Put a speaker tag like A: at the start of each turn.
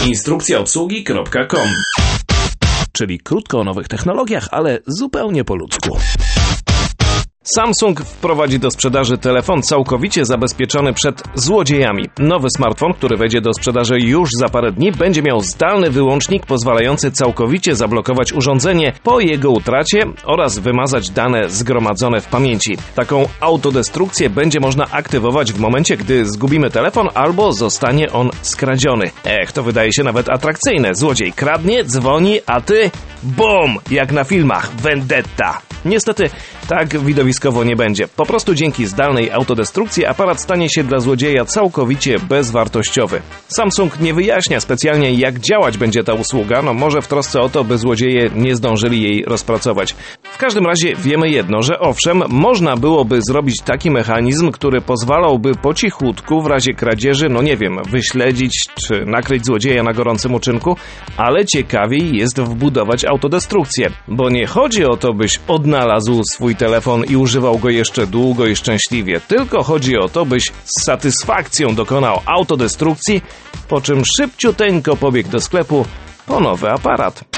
A: Instrukcjaobsługi.com.
B: Czyli krótko o nowych technologiach, ale zupełnie po ludzku. Samsung wprowadzi do sprzedaży telefon całkowicie zabezpieczony przed złodziejami. Nowy smartfon, który wejdzie do sprzedaży już za parę dni, będzie miał zdalny wyłącznik pozwalający całkowicie zablokować urządzenie po jego utracie oraz wymazać dane zgromadzone w pamięci. Taką autodestrukcję będzie można aktywować w momencie, gdy zgubimy telefon albo zostanie on skradziony. To wydaje się nawet atrakcyjne. Złodziej kradnie, dzwoni, a ty BUM! Jak na filmach Vendetta. Niestety tak widowiskowo nie będzie. Po prostu dzięki zdalnej autodestrukcji aparat stanie się dla złodzieja całkowicie bezwartościowy. Samsung nie wyjaśnia specjalnie, jak działać będzie ta usługa, może w trosce o to, by złodzieje nie zdążyli jej rozpracować. W każdym razie wiemy jedno, że owszem, można byłoby zrobić taki mechanizm, który pozwalałby po cichutku w razie kradzieży, wyśledzić czy nakryć złodzieja na gorącym uczynku, ale ciekawiej jest wbudować autodestrukcję, bo nie chodzi o to, byś odnalazł swój telefon i używał go jeszcze długo i szczęśliwie, tylko chodzi o to, byś z satysfakcją dokonał autodestrukcji, po czym szybciuteńko pobiegł do sklepu po nowy aparat.